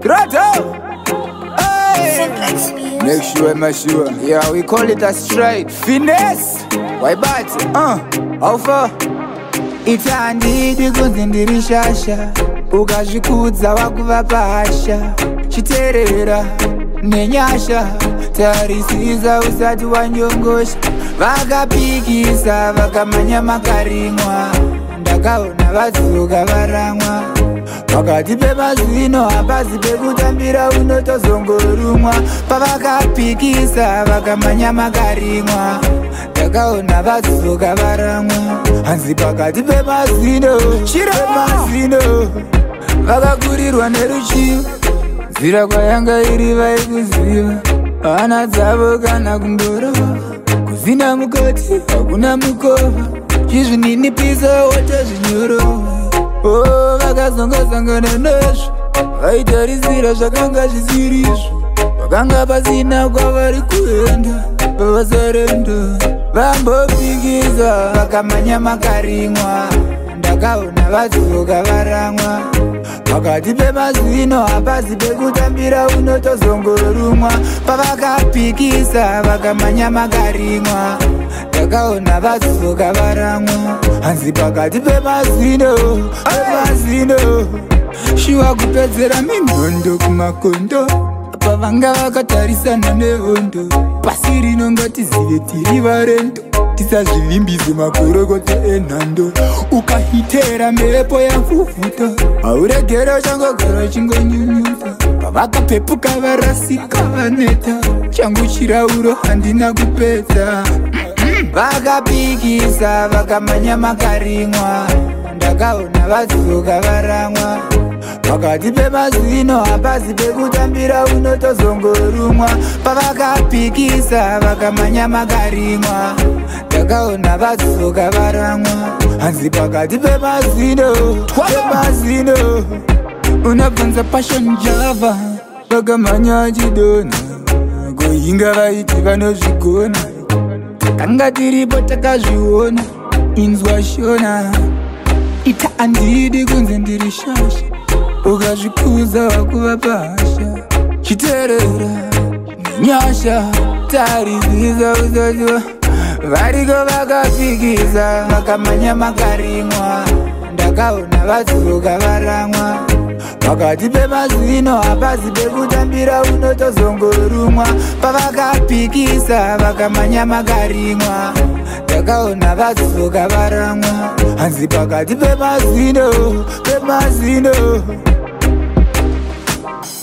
Grotto! Make sure, yeah, we call it a straight finesse. Why bat? How far? Itandidi kunzindirishasha ukazvikudza wakuva pasha chiterera nenyasha tarisisa usati wanyongosha vakapikisa vakamanya makarimwa ndakaona vazuka varamwa pakati pemazino hapazi pekutambira unotozongorumwa pavakapikisa vakamanya makarimwa ndakaona vazuka varamwa hanzi pakati pemazino vakakurirwa neruchivo nzira kwayanga iri vaikuziva hana dzavo kana kungorova kuzina mukoti hakuna mukova chizvininipisa watazvinyorova vakazongasangana nazvo vaitarisira zvakanga zvisirizvo vakanga pasina kwavari kuenda pavasarenda vambopikisa vakamanya makarimwa ndakaona vazuka varamwa pakati pemazino hapazi pekutambira unotozongorumwa pavakapikisa vakamanya makarimwa ndakaona vazuka varamwa hanzi pakati pemazino shuwa kupedzera minondo kumakondo pavanga vakatarisana nehondo pasi rino ngatizive tiri varendo tisazvivimbise makorokoto enhando ukahitera mhepo yamfufuta hauregera changogara chingonyunyuta pavakapepuka varasika vaneta changu chirauro handina kupedza vakapikisa vakamanya makarimwa ndakaona vazuka varamwa pakati pemazino hapazi pekutambira unotozongorumwa pavakapikisa vakamanya makarimwa ndakaona vazuka varamwa hanzi pakati pemazino unabvanza passion java vakamanya achidona kuhinga vaiti vanozvigona takanga tiripo takazviona inzwa shona ita andidi kunze ndiri shasha ukazvikuza wakuva pasha chiterera nenyasha tarisisa usaziva variko vakapikisa vakamanya makarimwa ndakaona vazuka varamwa pakati pemazino hapazi pekutambira unotozongorumwa pavakapikisa vakamanya makarimwa ndakaona vazuka varamwa hanzi pakati pemazino